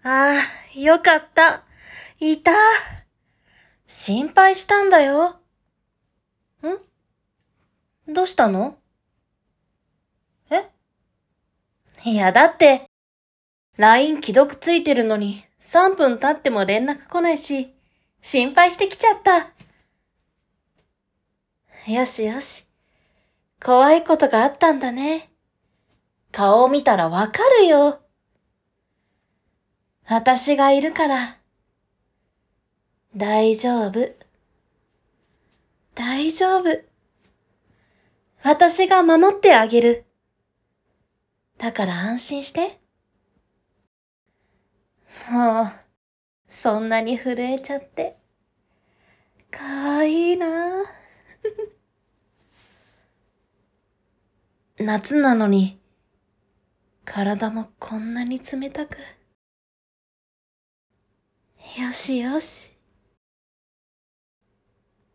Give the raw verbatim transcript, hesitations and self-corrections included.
ああ、よかった。いた。心配したんだよ。ん？どうしたの？え？いや、だって、ライン 既読ついてるのにさんぷん経っても連絡来ないし、心配してきちゃった。よしよし。怖いことがあったんだね。顔を見たらわかるよ。私がいるから。大丈夫。大丈夫。私が守ってあげる。だから安心して。もう、そんなに震えちゃって。かわいいなぁ。夏なのに、体もこんなに冷たく。よしよし。